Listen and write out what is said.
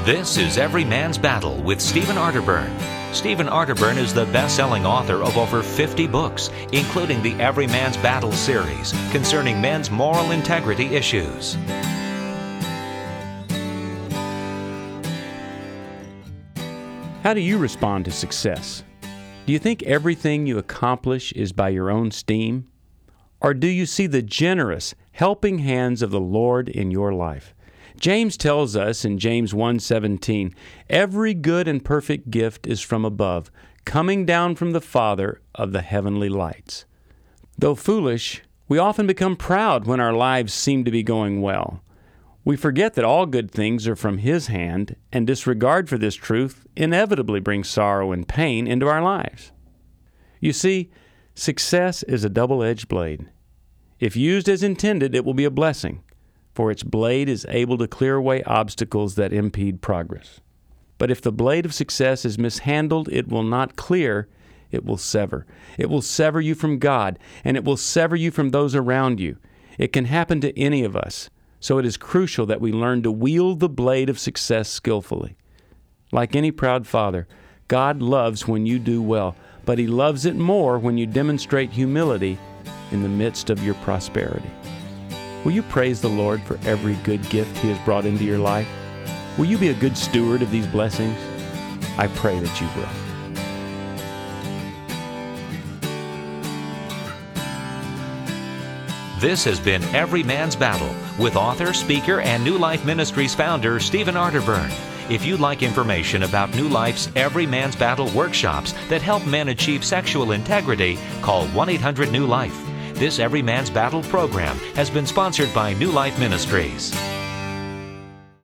This is Every Man's Battle with Stephen Arterburn. Stephen Arterburn is the best-selling author of over 50 books, including the Every Man's Battle series concerning men's moral integrity issues. How do you respond to success? Do you think everything you accomplish is by your own steam? Or do you see the generous, helping hands of the Lord in your life? James tells us in James 1:17, "Every good and perfect gift is from above, coming down from the Father of the heavenly lights." Though foolish, we often become proud when our lives seem to be going well. We forget that all good things are from His hand, and disregard for this truth inevitably brings sorrow and pain into our lives. You see, success is a double-edged blade. If used as intended, it will be a blessing, for its blade is able to clear away obstacles that impede progress. But if the blade of success is mishandled, it will not clear, it will sever. It will sever you from God, and it will sever you from those around you. It can happen to any of us, so it is crucial that we learn to wield the blade of success skillfully. Like any proud father, God loves when you do well, but He loves it more when you demonstrate humility in the midst of your prosperity. Will you praise the Lord for every good gift He has brought into your life? Will you be a good steward of these blessings? I pray that you will. This has been Every Man's Battle with author, speaker, and New Life Ministries founder Stephen Arterburn. If you'd like information about New Life's Every Man's Battle workshops that help men achieve sexual integrity, call 1-800-NEW-LIFE. This Every Man's Battle program has been sponsored by New Life Ministries.